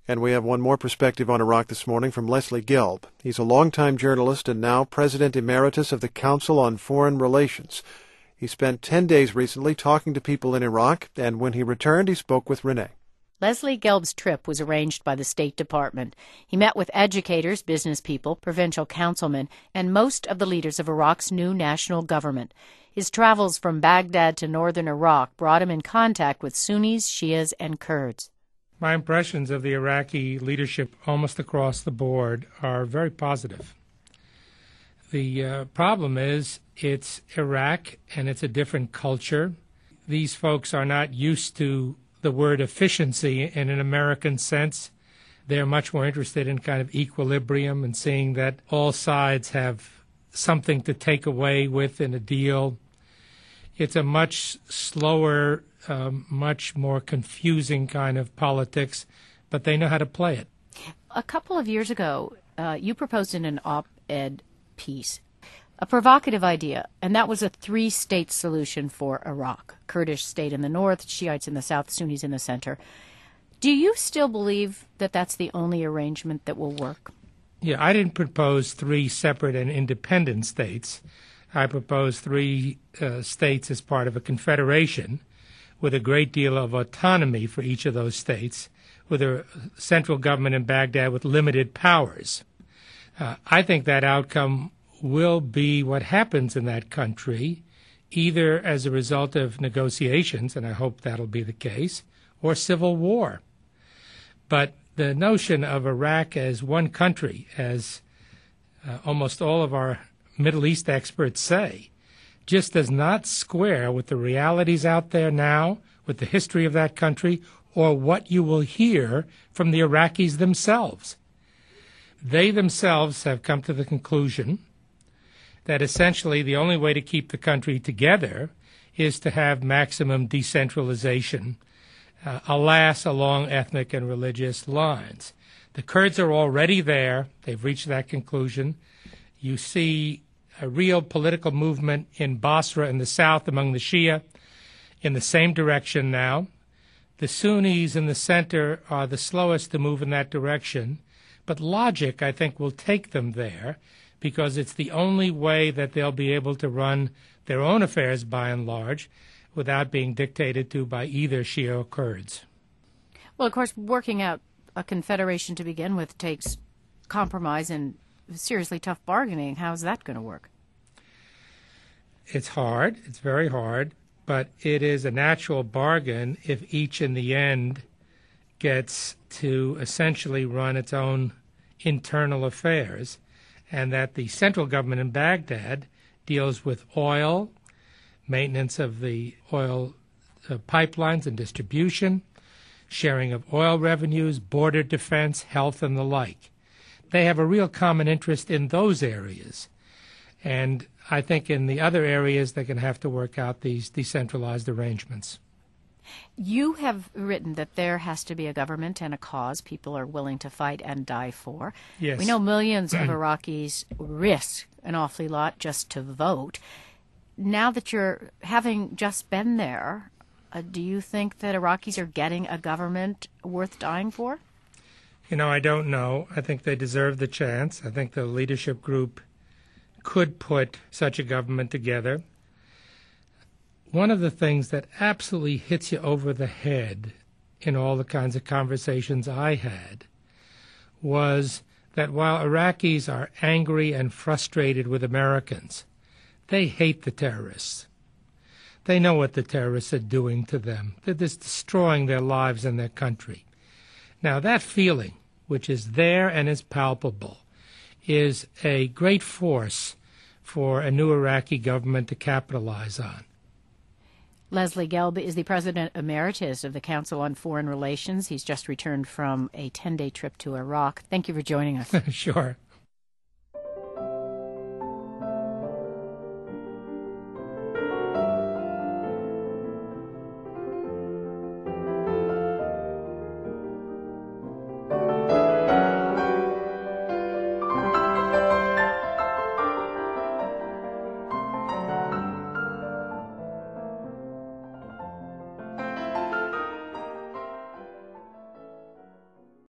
And we have one more perspective on Iraq this morning from Leslie Gelb. He's a longtime journalist and now President Emeritus of the Council on Foreign Relations. He spent 10 days recently talking to people in Iraq, and when he returned, he spoke with Renee. Leslie Gelb's trip was arranged by the State Department. He met with educators, business people, provincial councilmen, and most of the leaders of Iraq's new national government. His travels from Baghdad to northern Iraq brought him in contact with Sunnis, Shias, and Kurds. My impressions of the Iraqi leadership almost across the board are very positive. The problem is it's Iraq and it's a different culture. These folks are not used to the word efficiency in an American sense. They're much more interested in kind of equilibrium and seeing that all sides have something to take away with in a deal. It's a much slower, much more confusing kind of politics, but they know how to play it. A couple of years ago, you proposed in an op-ed piece a provocative idea, and that was a three-state solution for Iraq. Kurdish state in the north, Shiites in the south, Sunnis in the center. Do you still believe that that's the only arrangement that will work? Yeah, I didn't propose three separate and independent states. I proposed three states as part of a confederation with a great deal of autonomy for each of those states, with a central government in Baghdad with limited powers. I think that outcome will be what happens in that country, either as a result of negotiations, and I hope that'll be the case, or civil war. But the notion of Iraq as one country, as almost all of our Middle East experts say, just does not square with the realities out there now, with the history of that country, or what you will hear from the Iraqis themselves. They themselves have come to the conclusion that essentially the only way to keep the country together is to have maximum decentralization, alas, along ethnic and religious lines. The Kurds are already there. They've reached that conclusion. You see a real political movement in Basra in the south among the Shia in the same direction now. The Sunnis in the center are the slowest to move in that direction, but logic, I think, will take them there because it's the only way that they'll be able to run their own affairs by and large without being dictated to by either Shia or Kurds. Well, of course, working out a confederation to begin with takes compromise and seriously tough bargaining. How's that going to work? It's hard. It's very hard. But it is a natural bargain if each in the end gets to essentially run its own internal affairs, and that the central government in Baghdad deals with oil, maintenance of the oil pipelines and distribution, sharing of oil revenues, border defense, health, and the like. They have a real common interest in those areas. And I think in the other areas they're going to have to work out these decentralized arrangements. You have written that there has to be a government and a cause people are willing to fight and die for. Yes. We know millions of Iraqis risk an awfully lot just to vote. Now that you're having just been there, do you think that Iraqis are getting a government worth dying for? You know, I don't know. I think they deserve the chance. I think the leadership group could put such a government together. One of the things that absolutely hits you over the head in all the kinds of conversations I had was that while Iraqis are angry and frustrated with Americans, they hate the terrorists. They know what the terrorists are doing to them. They're just destroying their lives and their country. Now, that feeling, which is there and is palpable, is a great force for a new Iraqi government to capitalize on. Leslie Gelb is the President Emeritus of the Council on Foreign Relations. He's just returned from a 10-day trip to Iraq. Thank you for joining us. Sure.